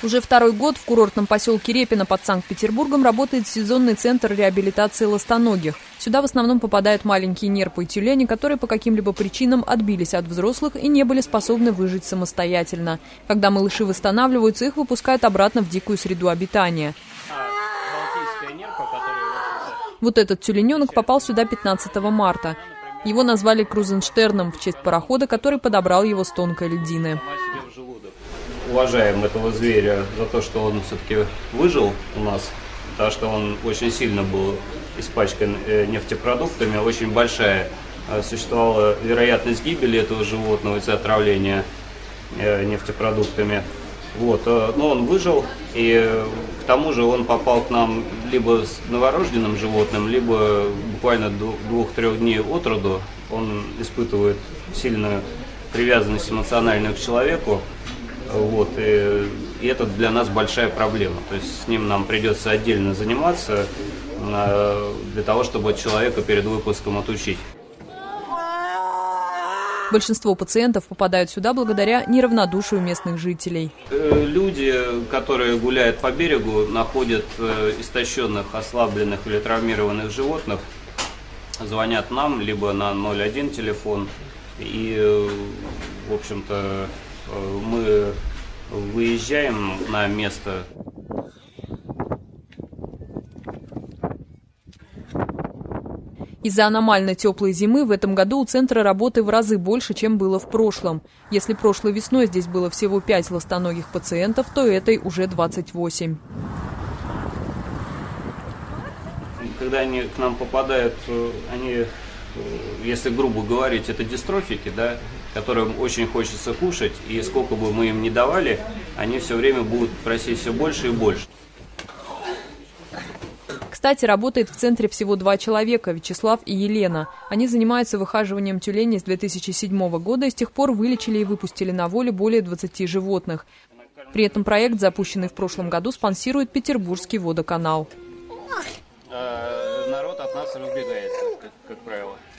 Уже второй год в курортном поселке Репино под Санкт-Петербургом работает сезонный центр реабилитации ластоногих. Сюда в основном попадают маленькие нерпы и тюлени, которые по каким-либо причинам отбились от взрослых и не были способны выжить самостоятельно. Когда малыши восстанавливаются, их выпускают обратно в дикую среду обитания. Вот этот тюлененок попал сюда 15 марта. Его назвали Крузенштерном в честь парохода, который подобрал его с тонкой льдины. Уважаем этого зверя за то, что он все-таки выжил у нас, потому что он очень сильно был испачкан нефтепродуктами, очень большая существовала вероятность гибели этого животного из-за отравления нефтепродуктами. Вот. Но он выжил, и к тому же он попал к нам либо с новорожденным животным, либо буквально 2-3 дней от роду. Он испытывает сильную привязанность эмоциональную к человеку. Вот, и это для нас большая проблема. То есть с ним нам придется отдельно заниматься для того, чтобы человека перед выпуском отучить. Большинство пациентов попадают сюда благодаря неравнодушию местных жителей. Люди, которые гуляют по берегу, находят истощенных, ослабленных или травмированных животных, звонят нам либо на 01 телефон, и, в общем-то, мы выезжаем на место. Из-за аномально теплой зимы в этом году у центра работы в разы больше, чем было в прошлом. Если прошлой весной здесь было всего 5 ластоногих пациентов, то этой уже 28. Когда они к нам попадают, они, если грубо говорить, это дистрофики, да, которым очень хочется кушать, и сколько бы мы им ни давали, они все время будут просить все больше и больше. Кстати, работает в центре всего 2 человека – Вячеслав и Елена. Они занимаются выхаживанием тюленей с 2007 года и с тех пор вылечили и выпустили на волю более 20 животных. При этом проект, запущенный в прошлом году, спонсирует Петербургский водоканал. Народ от нас разбегается, как правило.